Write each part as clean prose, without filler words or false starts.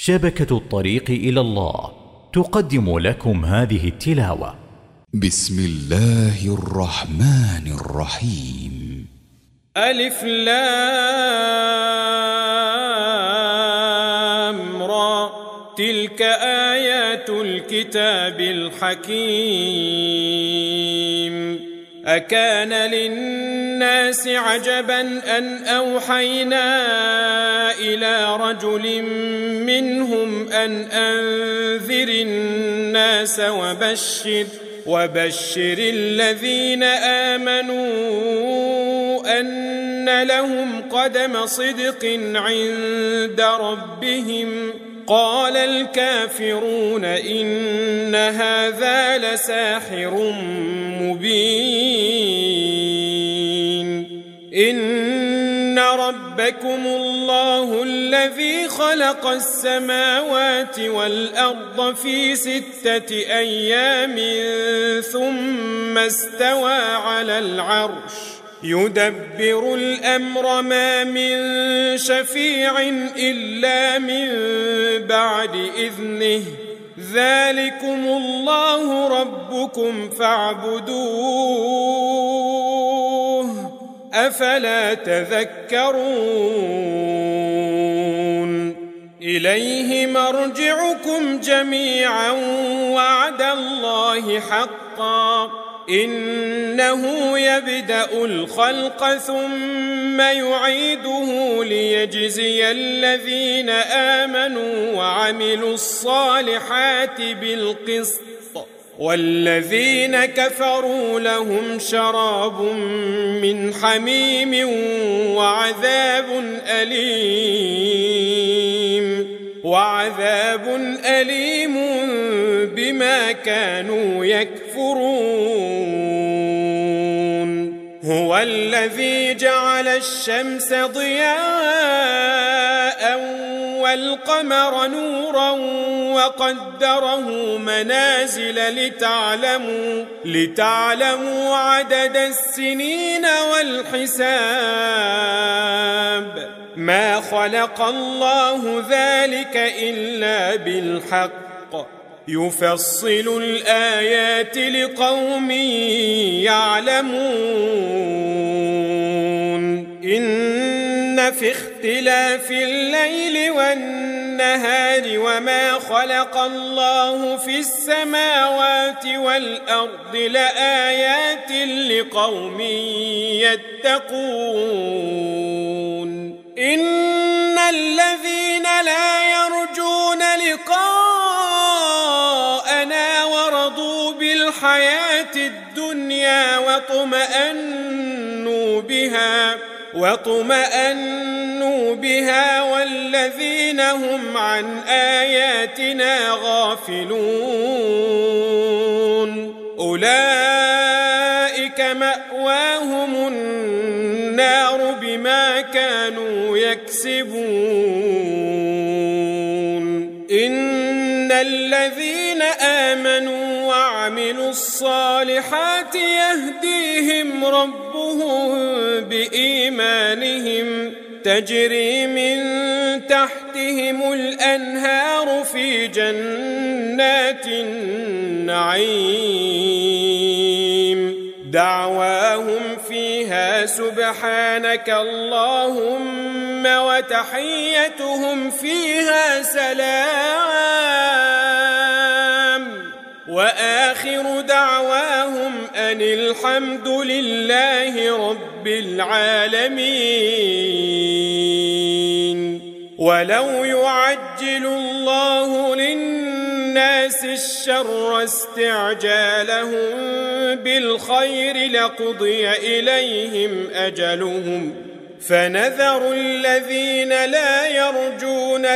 شبكة الطريق إلى الله تقدم لكم هذه التلاوة. بسم الله الرحمن الرحيم. ألف لام را، تلك آيات الكتاب الحكيم. أكان للناس عجبا أن أوحينا إلى رجل منهم أن أنذر الناس وبشر الذين آمنوا أن لهم قدم صدق عند ربهم. قال الكافرون إن هذا لساحر مبين. إن ربكم الله الذي خلق السماوات والأرض في 6 أيام ثم استوى على العرش يدبر الأمر ما من شفيع إلا من بعد إذنه. ذلكم الله ربكم فاعبدوه أفلا تذكرون. إليه مرجعكم جميعا وعد الله حقا. إنه يبدأ الخلق ثم يعيده ليجزي الذين آمنوا وعملوا الصالحات بالقسط، والذين كفروا لهم شراب من حميم وعذاب أليم بما كانوا يكفرون. هو الذي جعل الشمس ضياء والقمر نورا وقدره منازل لتعلموا عدد السنين والحساب. ما خلق الله ذلك إلا بالحق يفصل الآيات لقوم يعلمون. إن في اختلاف الليل والنهار وما خلق الله في السماوات والأرض لآيات لقوم يتقون. إن الذين لا يرجون لقاءنا ورضوا بالحياة الدنيا واطمأنوا بها والذين هم عن آياتنا غافلون أولئك مأواهم النار بما كانوا يكسبون. إن الذين آمنوا وعملوا الصالحات يهديهم ربهم بإيمانهم تجري من تحتهم الأنهار في جنات النعيم. دعواهم فيها سبحانك اللهم وتحيتهم فيها سلام. وآخر دعواهم أن الحمد لله رب العالمين. ولو يعجل الله للناس الشر استعجالهم بالخير لقضي إليهم أجلهم فنذر الذين لا يرجون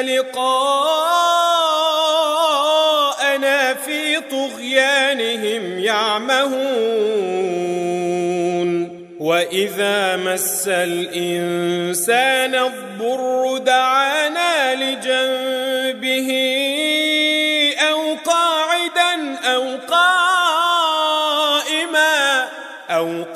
لقاءنا في طغيانهم يعمهون. وإذا مس الإنسان الضر دعانا لجنبه أو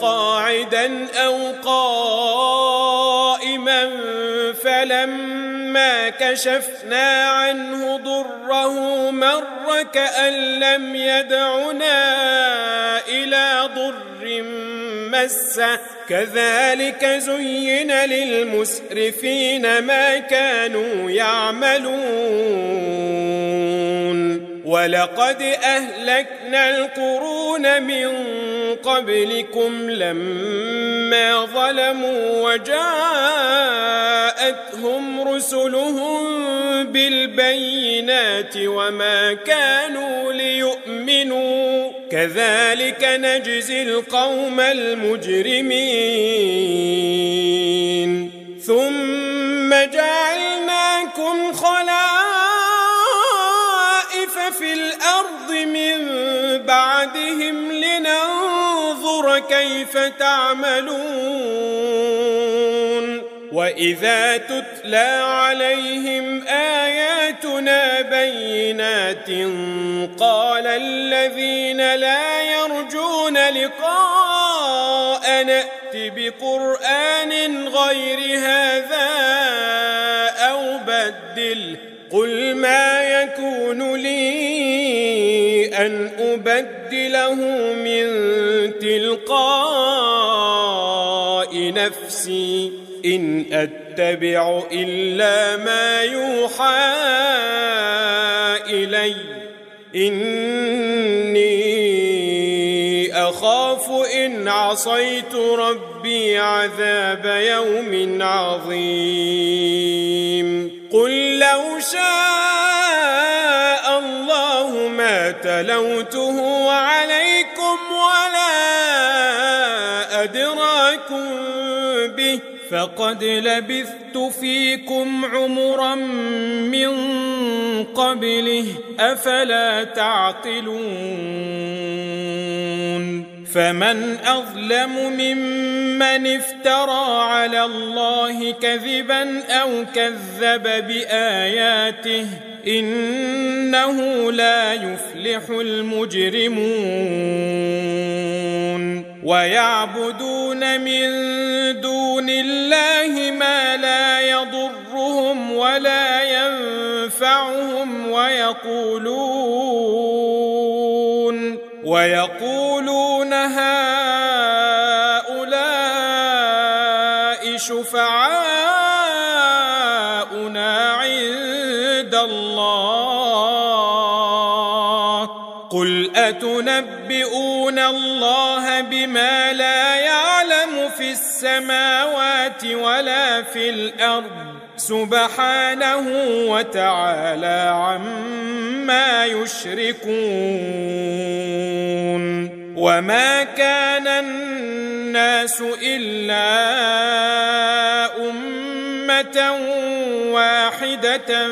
قاعدا أو قائما فلما فلما كشفنا عنه ضره مر كأن لم يدعنا إلى ضر مسه كذلك زين للمسرفين ما كانوا يعملون ولقد أهلكنا القرون من قبلكم لما ظلموا وجاءتهم رسلهم بالبينات وما كانوا ليؤمنوا كذلك نجزي القوم المجرمين ثم جعلناكم خلائف في الأرض من بعدهم لننظر كيف تعملون وإذا تتلى عليهم آياتنا بينات قال الذين لا يرجون لقاء نأت بقرآن غير هذا أو بدل قل ما يكون لي أن أبدله من تلقاء نفسي إن أتبع إلا ما يوحى إلي إني أخاف إن عصيت ربي عذاب يوم عظيم قل لو شاء الله ما تلوته عليكم ولا أدراكم به فقد لبثت فيكم عمرا من قبله أفلا تعقلون فمن أظلم ممن افترى على الله كذبا أو كذب بآياته إنه لا يفلح المجرمون ويعبدون من دون الله ما لا يضرهم ولا ينفعهم ويقولون هؤلاء شفعاؤنا عند الله قل أتنبئون الله بما لا يعلم في السماوات ولا في الأرض سبحانه وتعالى عما يشركون وما كان الناس إلا أمة واحدة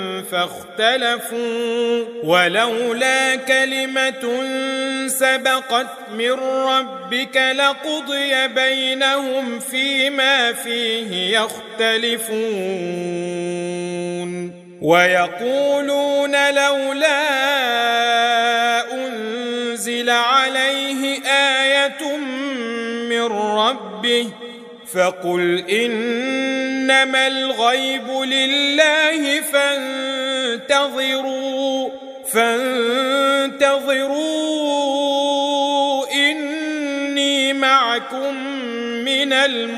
فاختلفوا ولولا كلمة سبقت من ربك لقضي بينهم فيما فيه يختلفون ويقولون لولا أنزل عليه آية من ربه فقل إنما الغيب لله فانتظروا إني معكم من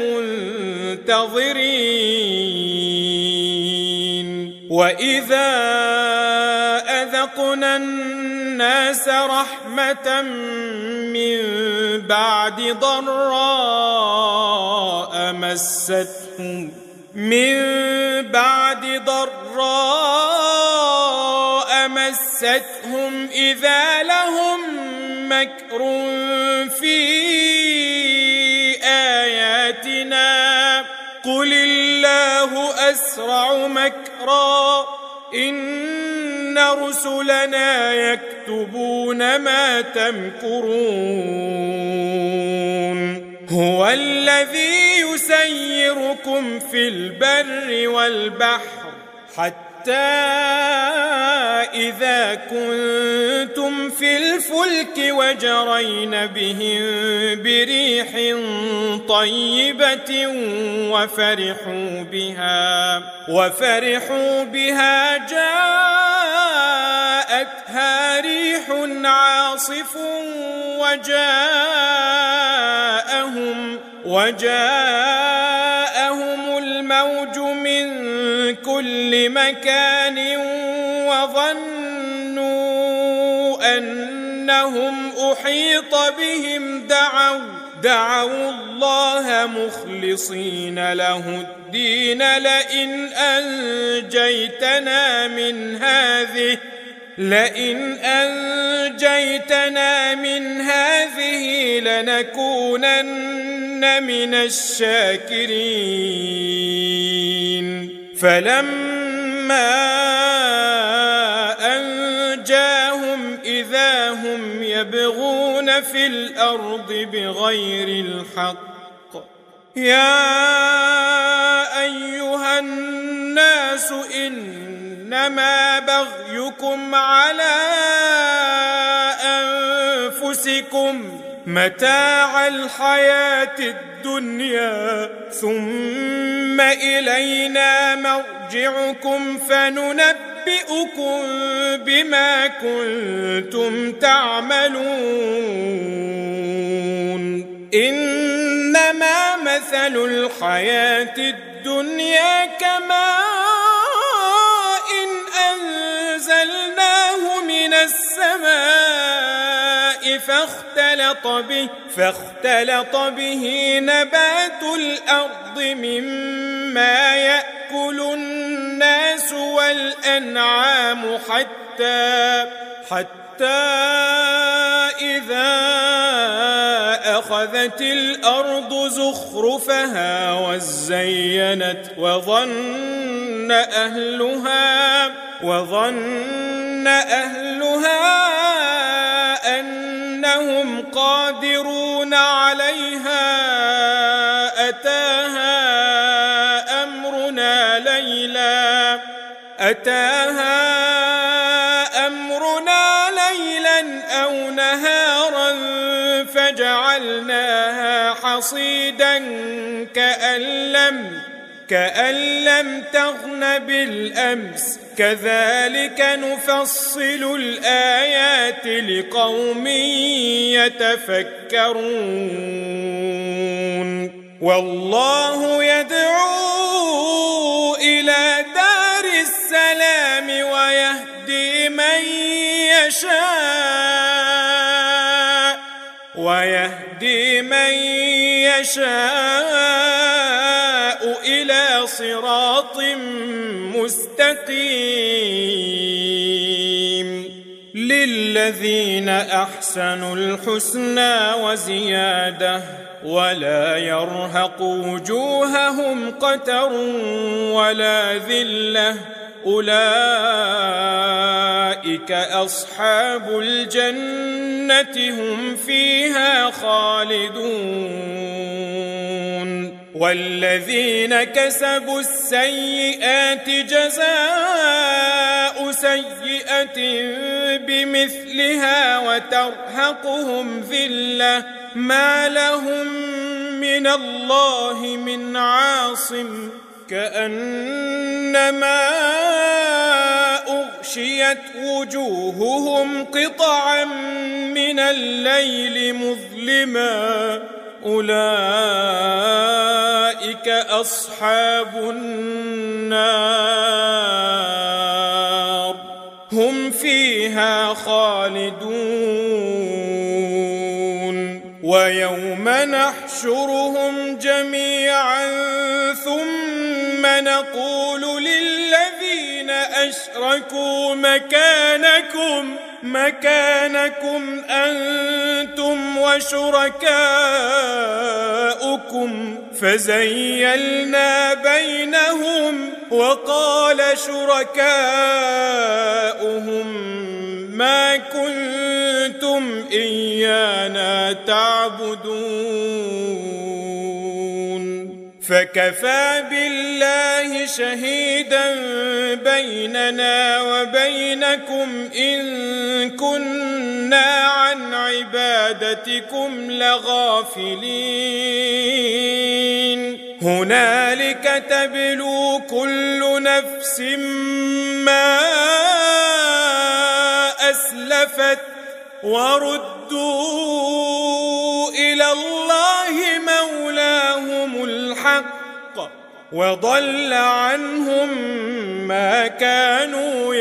المنتظرين وإذا أذقنا الناس رحمة من بعد ضراء مستهم إذا لهم مكر في آياتنا قل الله أسرع مكرا إن رسلنا يكتبون ما تمكرون هو الذي يسيركم في البر والبحر حتى إذا كنتم في الفلك وجرين بهم بريح طيبة وفرحوا بها وفرحوا بها جاءتها ريح عاصف وجاءهم الموج من كل مكان وظنوا أنهم أحيط بهم دعوا الله مخلصين له الدين لئن أنجيتنا من هذه لنكونن من الشاكرين فلما أنجاهم إذا هم يبغون في الأرض بغير الحق يا أيها الناس إنما بغيكم على أنفسكم متاع الحياة الدنيا ثم إلينا مرجعكم فننبئكم بما كنتم تعملون إنما مثل الحياة الدنيا كماء أنزلناه من السماء فاختلط به نبات الأرض مما يأكل الناس والأنعام حتى إذا أخذت الأرض زخرفها وزينت وظن أهلها أنهم قادرون عليها أتاها أمرنا ليلا أو نهارا فجعلناها حصيدا كأن لم تغن بالأمس كذلك نفصل الآيات لقوم يتفكرون والله يدعو إلى دار السلام ويهدي من يشاء إلى صراط مستقيم للذين أحسنوا الحسنى وزيادة ولا يرهق وجوههم قتر ولا ذلة أولئك أصحاب الجنة هم فيها خالدون والذين كسبوا السيئات جزاء سيئة بمثلها وترهقهم ذلة ما لهم من الله من عاصم كأنما أغشيت وجوههم قطعا من الليل مظلما أولئك أصحاب النار هم فيها خالدون ويوم نحشرهم جميعا ثم نقول للذين أشركوا مكانكم أنتم وشركاؤكم فزيلنا بينهم وقال شركاؤهم ما كنتم إيانا تعبدون فكفى بالله شهيدا بيننا وبينكم إن كنا عن عبادتكم لغافلين هنالك تبلو كل نفس ما أسلفت وردوا إلى الله مولاهم الحق وضل عنهم ما كانوا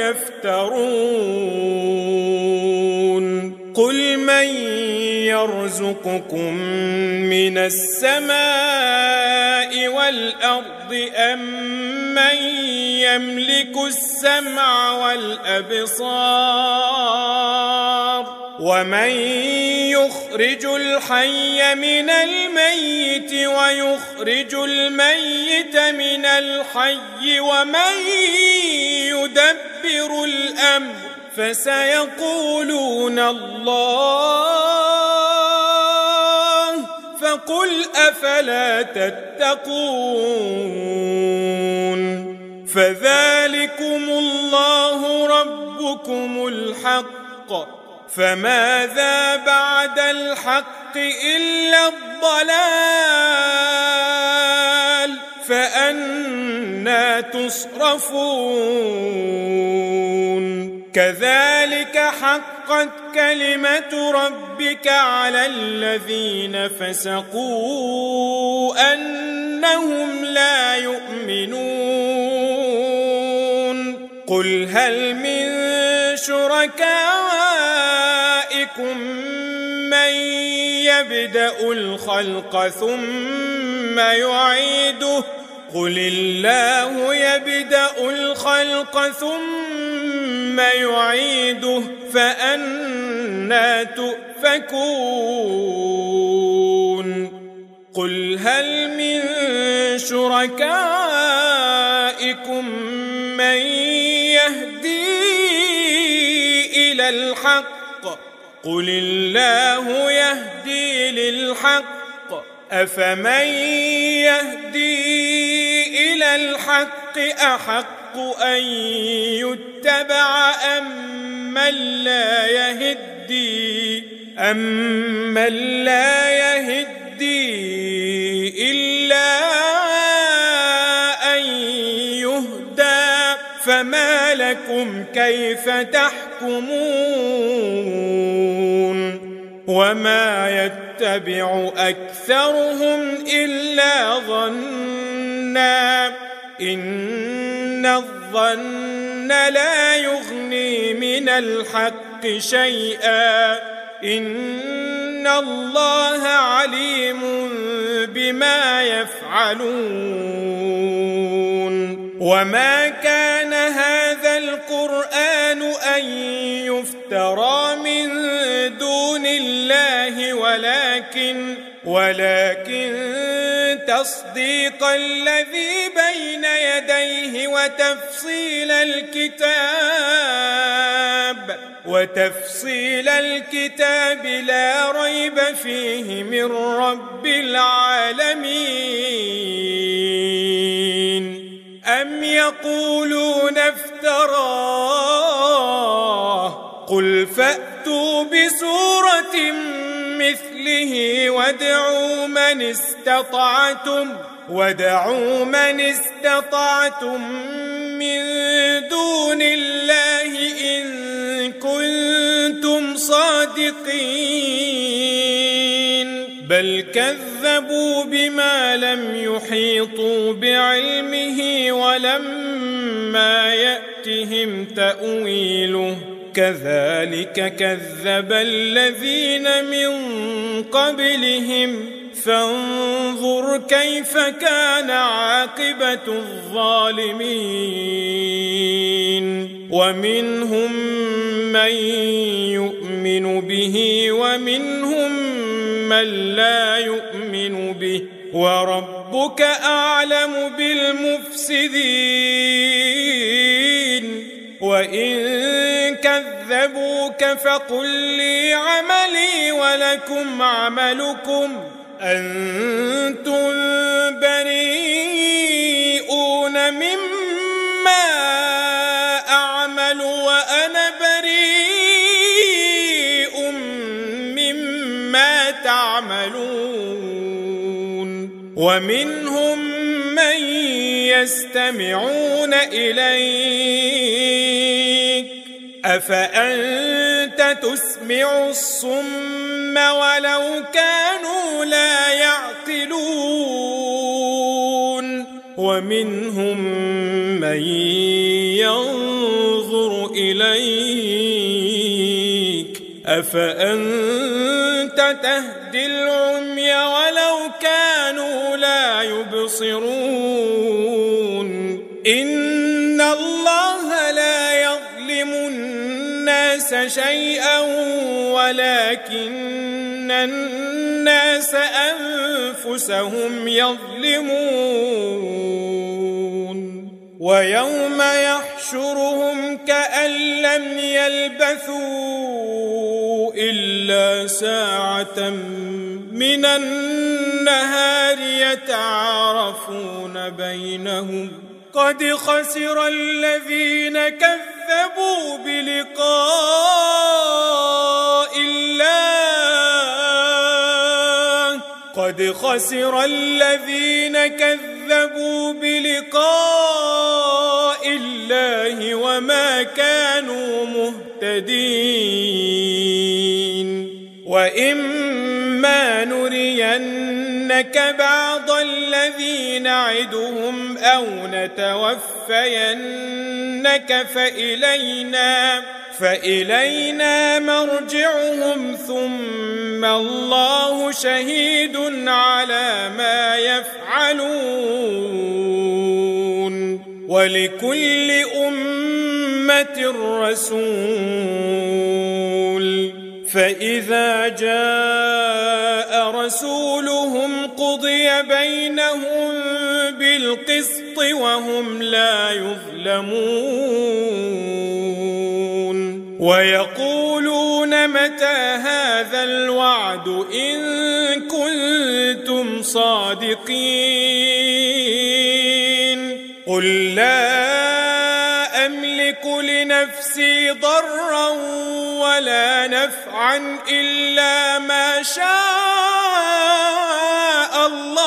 يفترون قل من يرزقكم من السماء والأرض أم من يملك السمع والأبصار ومن يخرج الحي من الميت ويخرج الميت من الحي ومن يدبر الأمر فسيقولون الله فقل أفلا تتقون فذلكم الله ربكم الحق فماذا بعد الحق إلا الضلال فأنى تصرفون كذلك حقت كلمة ربك على الذين فسقوا أنهم لا يؤمنون قل هل من شركائكم من يبدأ الخلق ثم يعيده قل الله يبدأ الخلق ثم يعيده فأنى تؤفكون قل هل من شركائكم من يهدي إلى الحق قل الله يهدي للحق أفمن يهدي إلى الحق أحق أن يتبع أمن لا يهدي إلا أن يهدى فما لكم كيف تحكمون وما يتبع أكثرهم إلا ظنا إن الظن لا يغني من الحق شيئا إن الله عليم بما يفعلون وما كان هذا القرآن أن يفترى من دون الله ولكن تصديق الذي بين يديه وتفصيل الكتاب لا ريب فيه من رب العالمين أم يقولون افتراه قل فأتوا بسورة مثله وادعوا من استطعتم من دون الله إن كنتم صادقين بل كذبوا بما لم يحيطوا بعلمه ولما يأتهم تأويله كذلك كذب الذين من قبلهم فانظر كيف كان عاقبة الظالمين ومنهم من يؤمن به ومنهم من لا يؤمن به وربك أعلم بالمفسدين وإن كذبوك فقل لي عملي ولكم عملكم أنتم بريئون مما أعمل وأنا بريء مما تعملون ومنهم يستمعون إليك أفأنت تسمع الصم ولو كانوا لا يعقلون ومنهم من ينظر إليك أفأنت تهدي العمي ولو كانوا لا يبصرون إن الله لا يظلم الناس شيئا ولكن الناس أنفسهم يظلمون ويوم يحشرهم كأن لم يلبثوا إلا ساعة من النهار يتعارفون بينهم قد خسر الذين كذبوا بلقاء الله قد خسر الذين كذبوا بلقاء الله وما كانوا مهتدين وإما نرينك بعض الذي نعدهم أو نتوفينك فإلينا مرجعهم ثم الله شهيد على ما يفعلون ولكل أمة رسول فإذا جاء رسولهم قضي بينهم بالقسط وهم لا يظلمون ويقولون متى هذا الوعد إن كنتم صادقين قل لا أملك لنفسي ضرا ولا نفعا إلا ما شاء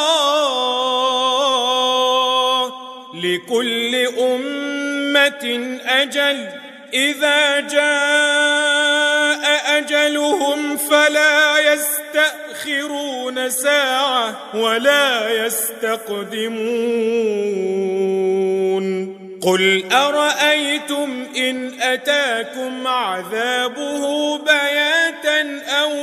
الله لكل أمة أجل إذا جاء أجلهم فلا يستأخرون ساعة ولا يستقدمون قل أرأيتم إن أتاكم عذابه بياتا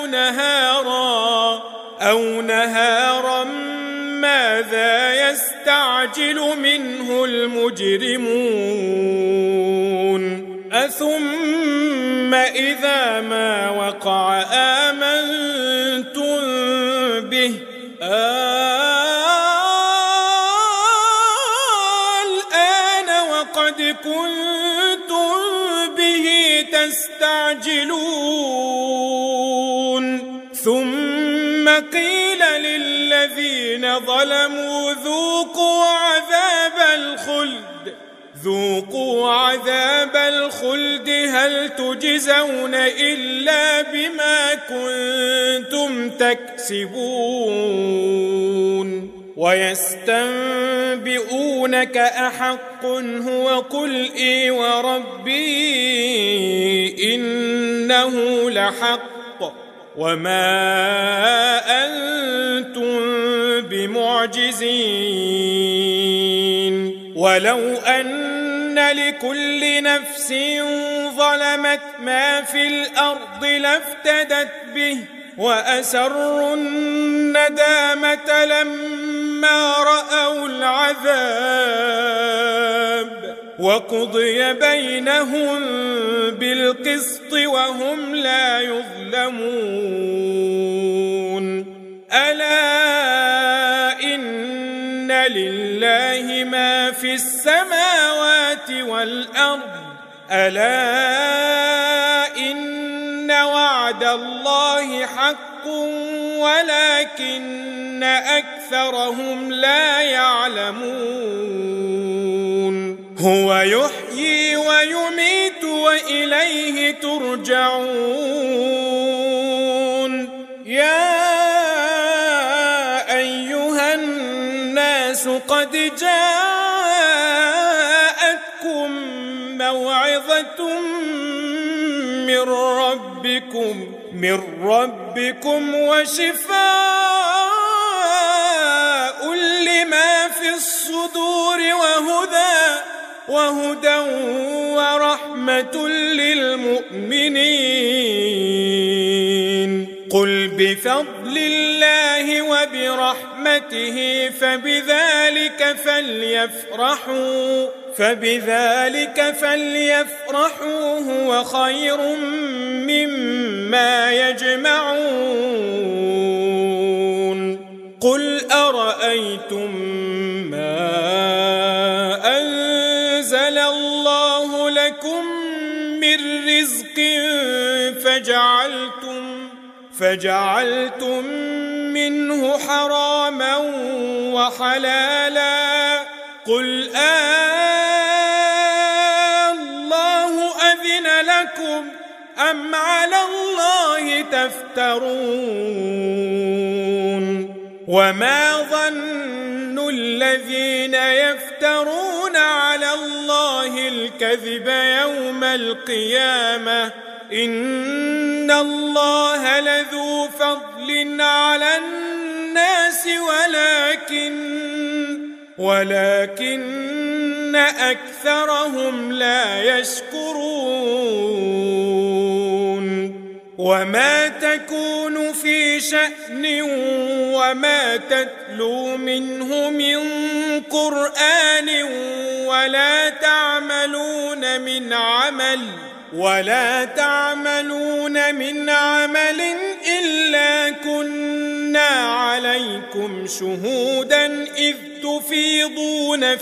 أو نهارا ماذا يستعجل منه المجرمون أثم إذا ما وقع آمنتم به الآن وقد كنتم به تستعجلون ثم قيل للذين ظلموا ذوقوا عذاب الخلد هل تجزون إلا بما كنتم تكسبون ويستنبئونك أحق هو قل إي وربي إنه لحق وما أنتم بمعجزين ولو أن لكل نفس ظلمت ما في الأرض لافتدت به وأسروا الندامة لما رأوا العذاب وقضي بينهم بالقسط وهم لا يظلمون ألا إن لله ما في السماوات والأرض ألا إن وعد الله حق ولكن أكثرهم لا يعلمون هو يحيي ويميت وإليه ترجعون يا أيها الناس قد جاءكم ربكم وشفاء لما في الصدور وهدى ورحمة للمؤمنين. قل بفضل الله وبرحمته فبذلك فليفرحوا هو خير مما يجمعون. قل أرأيتم ما أنزل الله لكم من رزق فجعلتم منه حراما وحلالا، قل الله أذن لكم أم على الله تفترون؟ وما ظن الذين يفترون على الله الكذب يوم القيامة إن الله لذو فضل على الناس ولكن أكثرهم لا يشكرون. وما تكون في شأن وما تتلو منه من قرآن ولا تعملون من عمل إلا كنا عليكم شهودا إذ تفيضون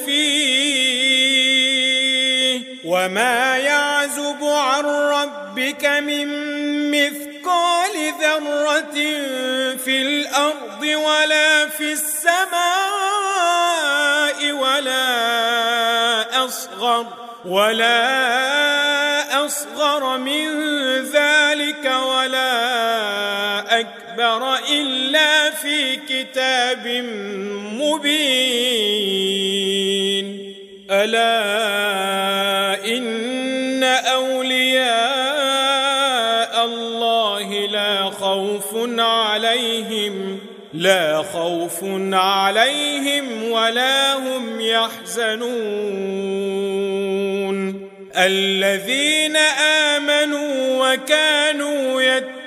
فيه. وما يعزب عن ربك من مثقال ذرة في الأرض ولا في السماء ولا أصغر من ذلك ولا أكبر إلا في كتاب مبين. ألا إن أولياء الله لا خوف عليهم ولا هم يحزنون. الذين آمنوا وكانوا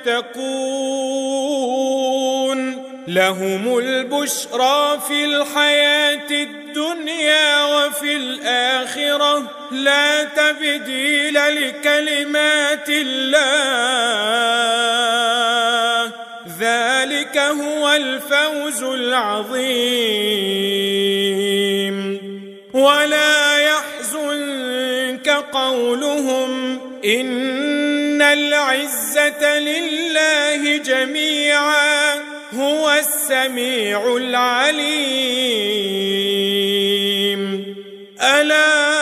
يتقون لهم البشرى في الحياة الدنيا وفي الآخرة لا تبديل لكلمات الله ذلك هو الفوز العظيم. ولا يحزنك قولهم إن العزة لله جميعا هو السميع العليم. ألا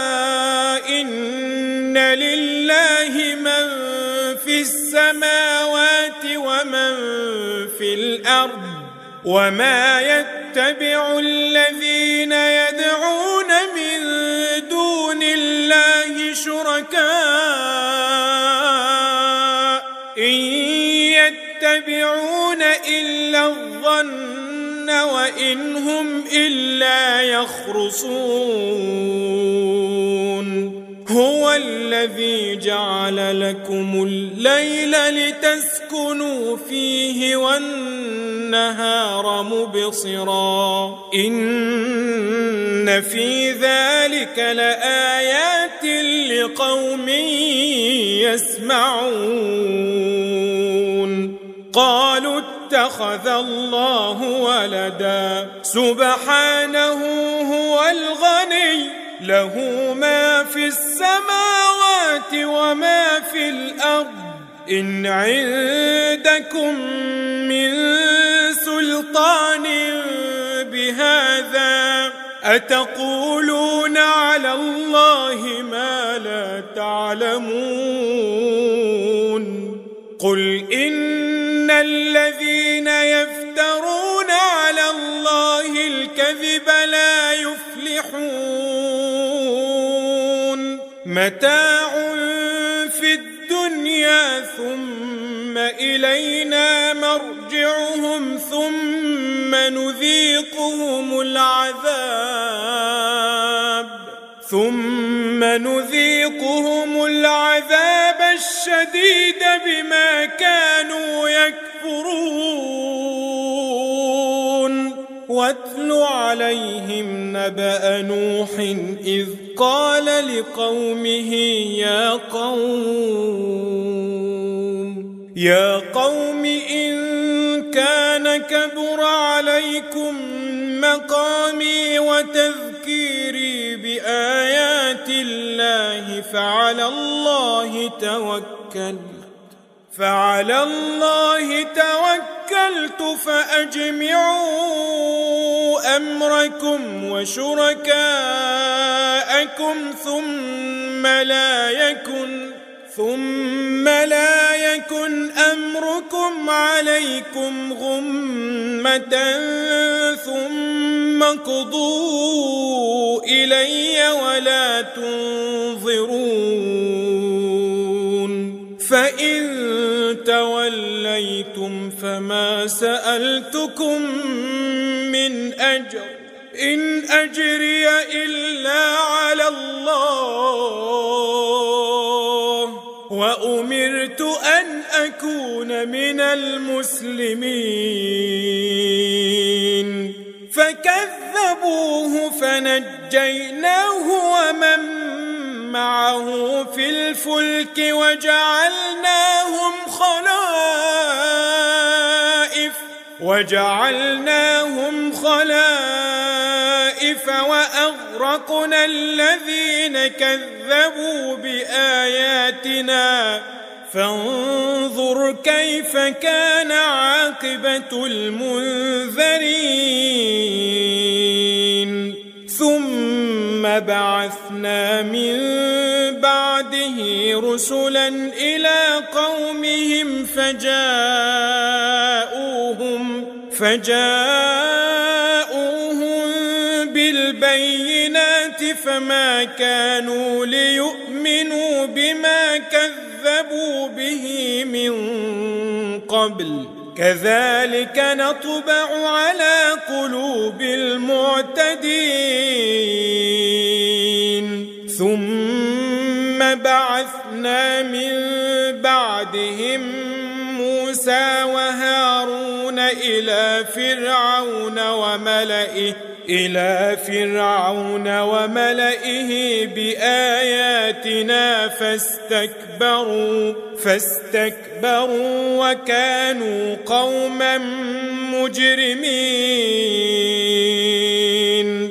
إن لله من في السماوات ومن في الأرض وما يتبع الذين يدعون من دون الله شركاء إن يتبعون إلا الظن وإن هم إلا يخرصون. هو الذي جعل لكم الليل لتسكنوا فيه والنهار مبصرا إن في ذلك لآيات لقوم يسمعون. قالوا اتخذ الله ولدا سبحانه هو الغني له ما في السماوات وما في الأرض إن عندكم من سلطان بهذا أتقولون على الله ما لا تعلمون. قل إن الذين يفترون على الله الكذب لا يفلحون. متاع في الدنيا الدنيا ثم إلينا مرجعهم ثم نذيقهم العذاب الشديد بما كانوا يكفرون واتل عليهم نبأ نوح إذ قال لقومه يا قوم إن كان كبر عليكم مقامي وتذكيري بآيات الله فعلى الله توكلت فأجمعوا أمركم وشركاءكم ثم لا يكن أمركم عليكم غمة ثم اقضوا إلي ولا تنظرون فإن توليتم فما سألتكم من أجر إن أجري إلا على الله وأمرت أن أكون من المسلمين فكذبوه فنجيناه ومن معه في الفلك وجعلناهم خلائف وأغرقنا الذين كذبوا بآياتنا فانظر كيف كان عاقبة المنذرين ثم بعثنا من بعده رسلا إلى قومهم فجاءوهم بالبينات فما كانوا ليؤمنوا بما كذبوا به من قبل كذلك نطبع على قلوب المعتدين ثم بعثنا من بعدهم موسى وهارون إلى فرعون وملئه بآياتنا فاستكبروا وكانوا قوما مجرمين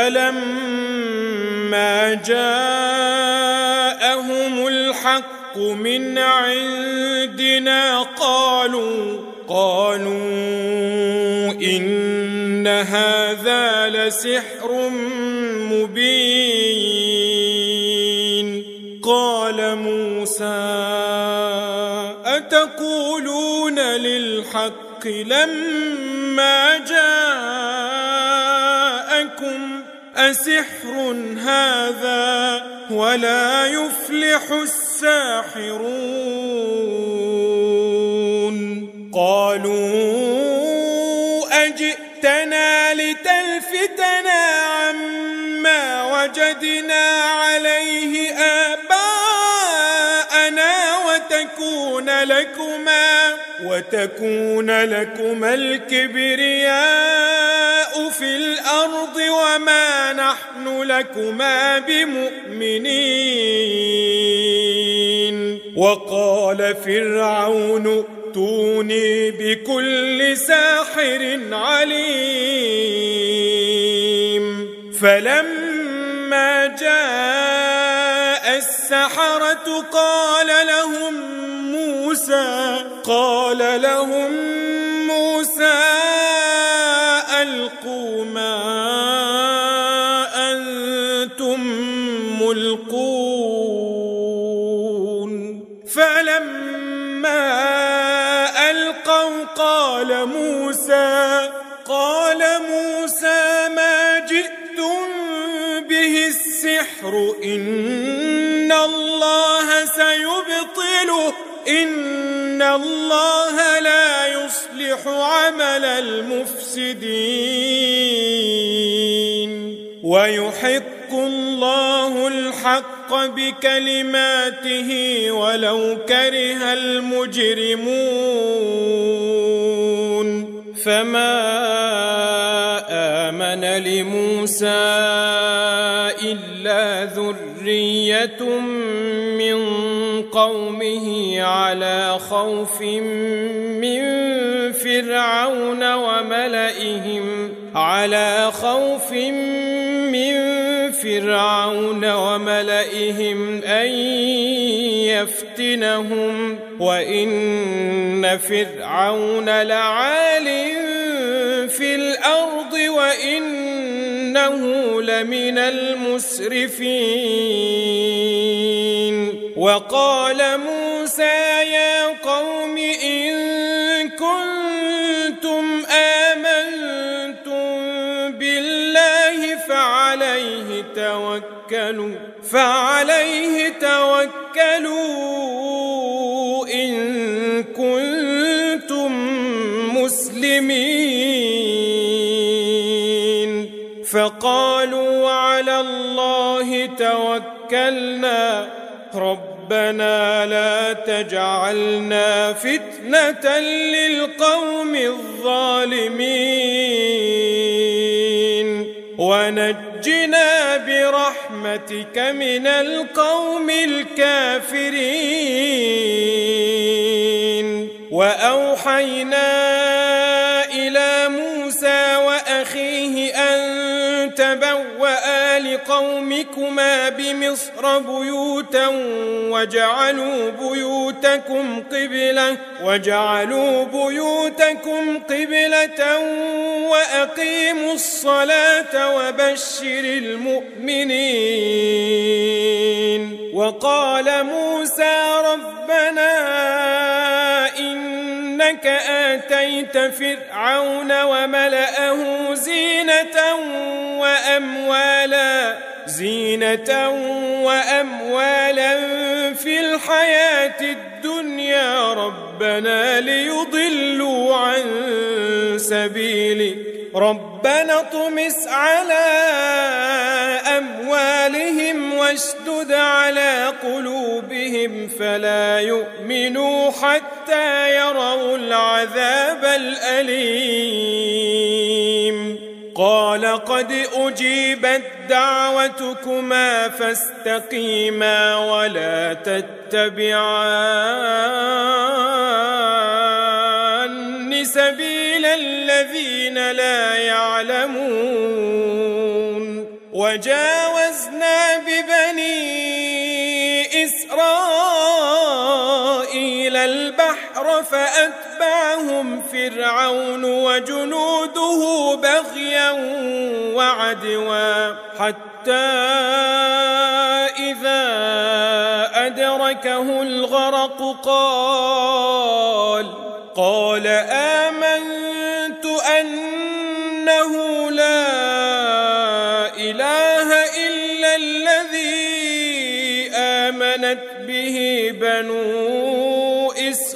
فلما جاءهم الحق من عندنا قالوا إن هذا لسحر مبين قال موسى أتقولون للحق لما جاءكم أسحر هذا ولا يفلح الساحرون قالوا أجئتنا لتلفتنا عما وجدنا عليه آباءنا وتكون لكما الكبرياء في الأرض وما نحن لكما بمؤمنين وقال فرعون ائتوني بكل ساحر عليم فلما جاء السحرة قال لهم موسى ألقوا ما أنتم ملقون فلما ألقوا قال موسى ما جئتم به السحر إن الله سيبطله يبطله إن الله لا يصلح عمل المفسدين ويحق الله الحق بكلماته ولو كره المجرمون فما آمن لموسى إلا ذرية من قومه على خوف من فرعون وملئهم أن يفتنهم وإن فرعون لعال في الأرض وإنه لمن المسرفين وقال موسى يا قوم إن كنتم آمنتم بالله فعليه توكلوا إن كنتم مسلمين فقالوا على الله توكلنا ربنا لا تجعلنا فتنة للقوم الظالمين ونجنا برحمتك من القوم الكافرين وأوحينا إلى موسى وأخيه أن تبوأ لقومكما بمصر بيوتا وجعلوا بيوتكم قبلة وأقيموا الصلاة وبشر المؤمنين وقال موسى ربنا إنك آتيت فرعون وملأه زينة وأموالا في الحياة الدنيا ربنا ليضلوا عن سبيلك ربنا اطمس على أموالهم واشدد على قلوبهم فلا يؤمنوا حتى يروا العذاب الأليم قال قد أجيبت دعوتكما فاستقيما ولا تتبعان سبيل الذين لا يعلمون وجاوزنا ببني إسرائيل البحر فأتبعهم فرعون وجنوده بغيا وعدوا حتى إذا أدركه الغرق قال آمنت أنه لا إله إلا الذي آمنت به بنو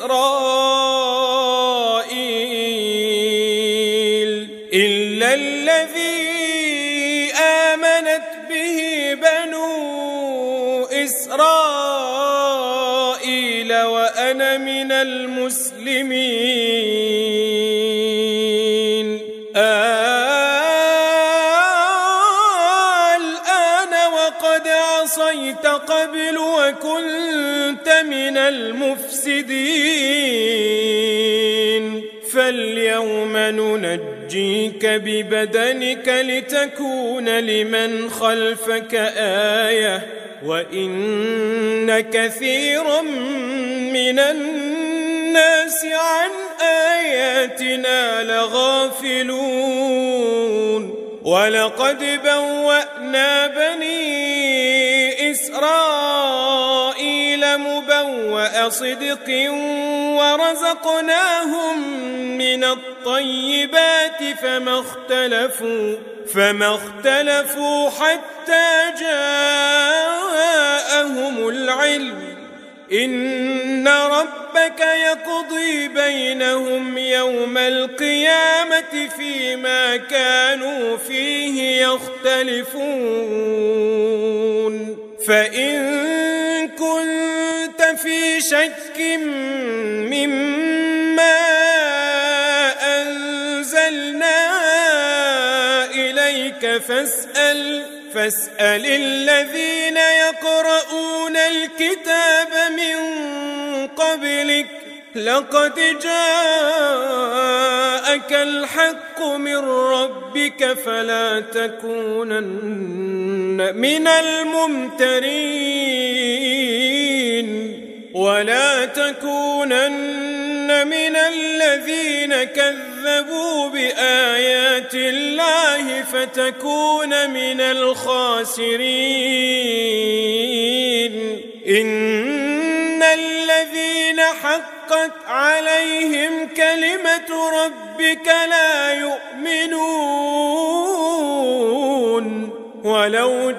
إسرائيل وأنا من المسلمين الآن وقد عصيت قبل وكنت من المفسدين فاليوم ننجيك ببدنك لتكون لمن خلفك آية وإن كثيرا من الناس عن آياتنا لغافلون ولقد بوأنا بني إسرائيل مبوأ صدق ورزقناهم من الطيبات فما اختلفوا حتى جاءهم العلم إن ربك يقضي بينهم يوم القيامة فيما كانوا فيه يختلفون فإن كنت في شك مما أنزلنا إليك فاسأل الذين يقرؤون الكتاب من قبلك لقد جاءك الحق من ربك فلا تكونن من الممترين ولا تكونن من الذين كذبوا بآيات الله فتكون من الخاسرين إن الذين حقت عليهم كلمة ربك لا يؤمنون ولو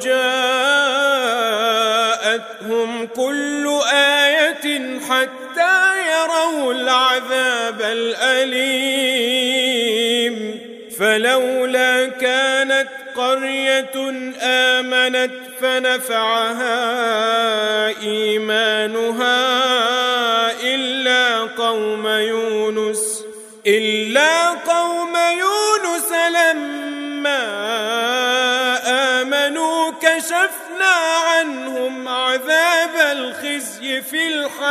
جاءتهم كل آية حتى يروا العذاب الأليم فلولا كانت قرية آمنت فنفعها إيمانها إلا قوم يونس لما آمنوا كشفنا عنهم عذاب الخزي في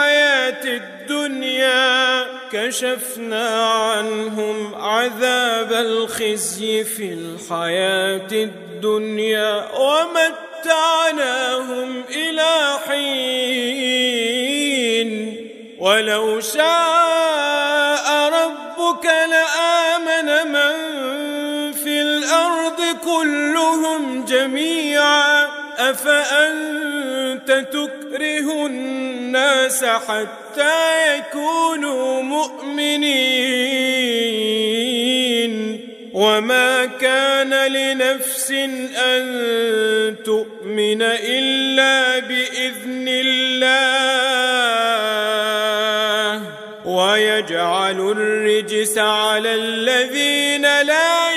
الحياة الدنيا ومتعناهم إلى حين ولو شاء ربك لآمن من في الأرض كلهم جميعا أفأنت تكره الناس حتى يكونوا مؤمنين وما كان لنفس أن تؤمن إلا بإذن الله ويجعل الرجس على الذين لا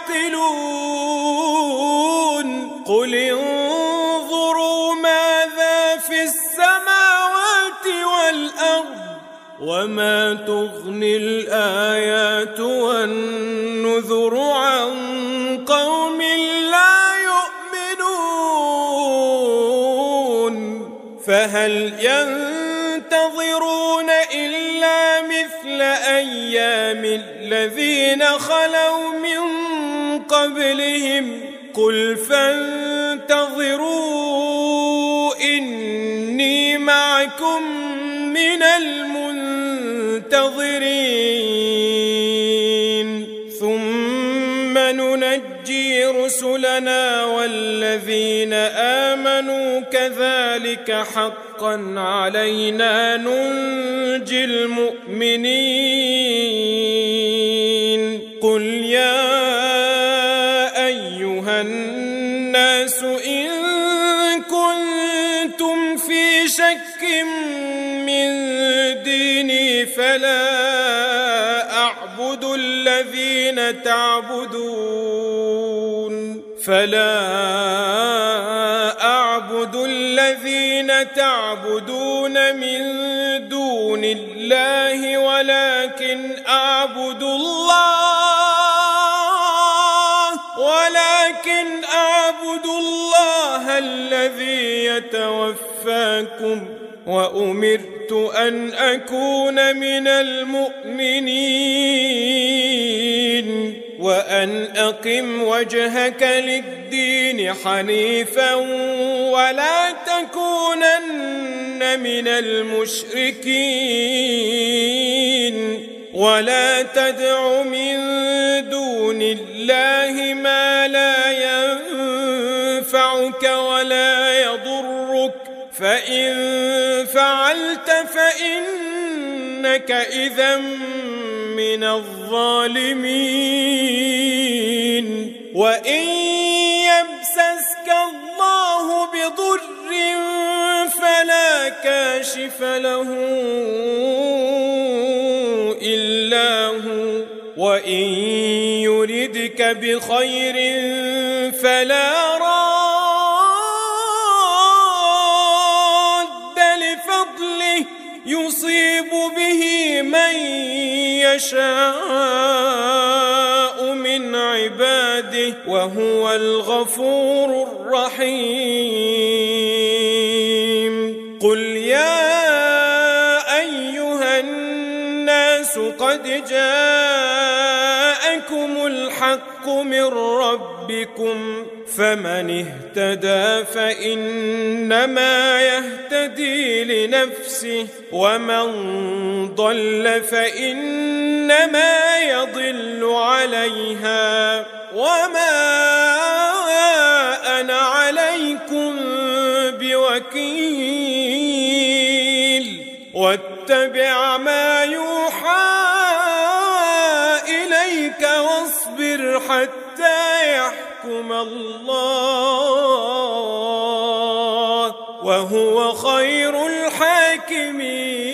يعقلون قل انظروا ماذا في السماوات والأرض وما تغني الآيات والنذر عن قوم لا يؤمنون فهل ينتظرون إلا مثل أيام الذين خلوا من قبلهم قل فانتظروا إني معكم من المنتظرين ثم ننجي رسلنا والذين آمنوا كذلك حقا علينا ننجي المؤمنين قل يا أيها الناس إن كنتم في شك من ديني فلا أعبد الذين تعبدون من دون الله ولكن أعبد الله الذي يتوفاكم وأمرت أن أكون من المؤمنين وأن أقم وجهك للدين حنيفا ولا تكونن من المشركين ولا تدع من دون الله ما لا ينفعك ولا يضرك فإن فعلت فإنك إذا من الظالمين وإن يمسسك الله بضر فلا كاشف له إلا هو وإن يردك بخير فلا راد لفضله يصيب به من يشاء من عباده وهو الغفور الرحيم. قل يا أيها الناس قد جاءكم الحق من ربكم فمن اهتدى فإنما يهتدي لنفسه ومن ضل فإنما يضل عليها وما أنا عليكم بوكيل. واتبع ما يوحى إليك واصبر حتى يحكم الله وهو خير الحاكمين.